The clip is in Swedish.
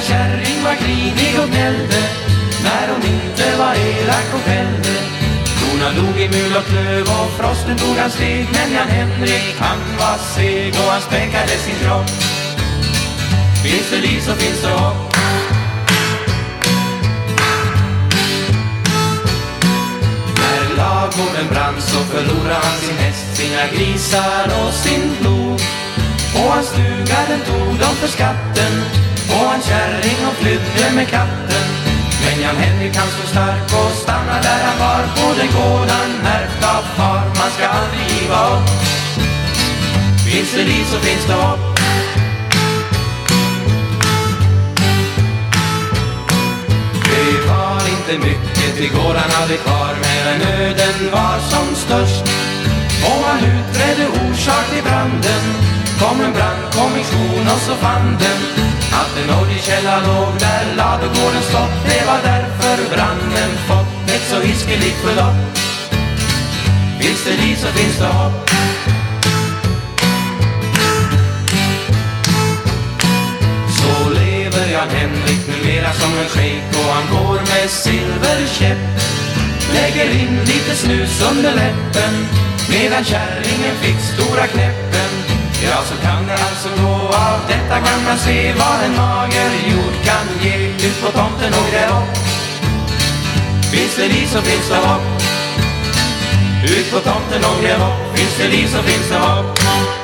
kärring var grinig och gnällde när hon inte var elak och skällde. Korna dog i mul och klöv och frosten tog hans steg. Men Jan Henrik han var seg och han späckade sin kropp. Finns det liv så finns det hopp. När ladugården brann så förlorade han sin häst, sina grisar och sin plog. Och hans stuga den tog de för skatten, och han kärring och flydde med katten. Men Jan Henrik han så stark och stannade där han var. På den gården ärvt av far, man ska aldrig giva upp. Finns det liv så finns det hopp. Det var inte mycket till gården hade kvar, men nöden var som störst. Och han utredde orsak till branden. Kom en brandkommission och så fann den att en oljekälla låg där ladugården stått. Det var därför branden fått ett så hiskeligt förlopp. Finns det liv så finns det hopp. Så lever Jan Henrik numera som en shejk, och han går med silverkäpp. Lägger in lite snus under läppen, medan kärringen fick stora knäppen. Ja, så kan det alltså gå. Av detta kan man se vad en mager jord kan ge. Ut på tomten och gräv upp. Finns det liv så finns det hopp. Ut på tomten och gräv upp. Finns det liv så finns det hopp.